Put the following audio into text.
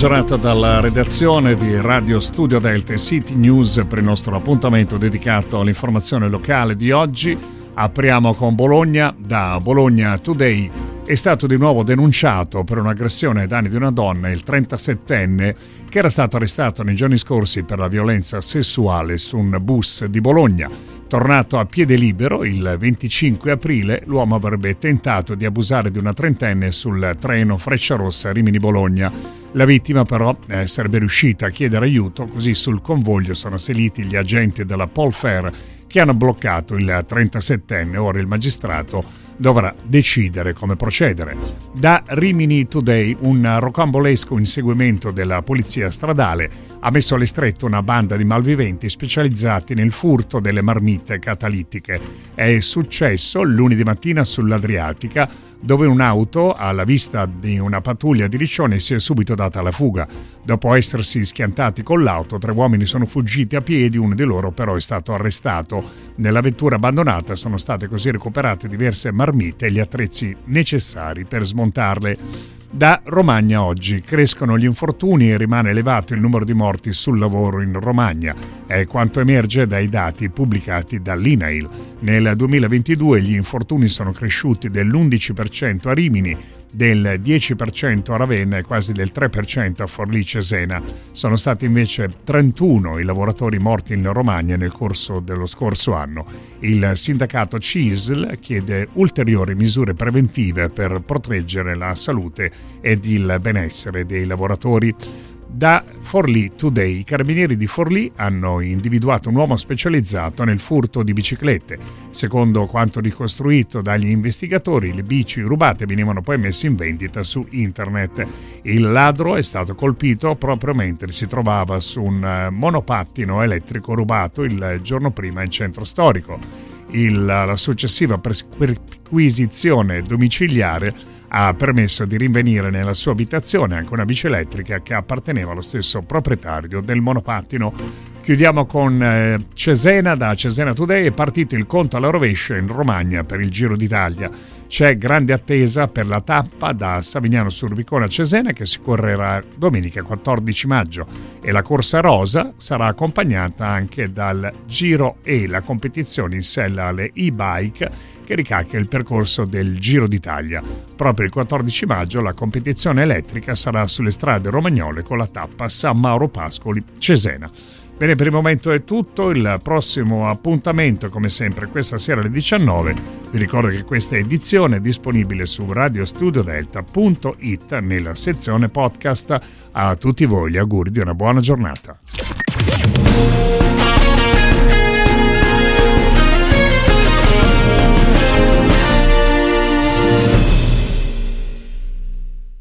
giornata dalla redazione di Radio Studio Delta e City News per il nostro appuntamento dedicato all'informazione locale di oggi. Apriamo con Bologna. Da Bologna Today: è stato di nuovo denunciato per un'aggressione ai danni di una donna il 37enne che era stato arrestato nei giorni scorsi per la violenza sessuale su un bus di Bologna. Tornato a piede libero il 25 aprile, l'uomo avrebbe tentato di abusare di una trentenne sul treno Frecciarossa Rimini-Bologna. La vittima però sarebbe riuscita a chiedere aiuto, così sul convoglio sono saliti gli agenti della Polfair che hanno bloccato il 37enne. Ora il magistrato dovrà decidere come procedere. Da Rimini Today: un rocambolesco inseguimento della polizia stradale ha messo alle strette una banda di malviventi specializzati nel furto delle marmite catalitiche. È successo lunedì mattina sull'Adriatica, dove un'auto, alla vista di una pattuglia di Riccione, si è subito data alla fuga. Dopo essersi schiantati con l'auto, 3 uomini sono fuggiti a piedi, uno di loro però è stato arrestato. Nella vettura abbandonata sono state così recuperate diverse marmite e gli attrezzi necessari per smontarle. Da Romagna oggi: crescono gli infortuni e rimane elevato il numero di morti sul lavoro in Romagna. È quanto emerge dai dati pubblicati dall'INAIL. Nel 2022 gli infortuni sono cresciuti dell'11% a Rimini, del 10% a Ravenna e quasi del 3% a Forlì Cesena. Sono stati invece 31 i lavoratori morti in Romagna nel corso dello scorso anno. Il sindacato CISL chiede ulteriori misure preventive per proteggere la salute ed il benessere dei lavoratori. Da Forlì Today: i carabinieri di Forlì hanno individuato un uomo specializzato nel furto di biciclette. Secondo quanto ricostruito dagli investigatori, le bici rubate venivano poi messe in vendita su internet. Il ladro è stato colpito proprio mentre si trovava su un monopattino elettrico rubato il giorno prima in centro storico. La successiva perquisizione domiciliare ha permesso di rinvenire nella sua abitazione anche una bici elettrica che apparteneva allo stesso proprietario del monopattino. Chiudiamo con Cesena. Da Cesena Today: è partito il conto alla rovescia in Romagna per il Giro d'Italia. C'è grande attesa per la tappa da Savignano sul Rubicone a Cesena, che si correrà domenica 14 maggio, e la corsa rosa sarà accompagnata anche dal Giro E, la competizione in sella alle e-bike che ricalca il percorso del Giro d'Italia. Proprio il 14 maggio la competizione elettrica sarà sulle strade romagnole con la tappa San Mauro Pascoli Cesena. Bene, per il momento è tutto. Il prossimo appuntamento, come sempre, questa sera alle 19. Vi ricordo che questa edizione è disponibile su radiostudiodelta.it nella sezione podcast. A tutti voi gli auguri di una buona giornata.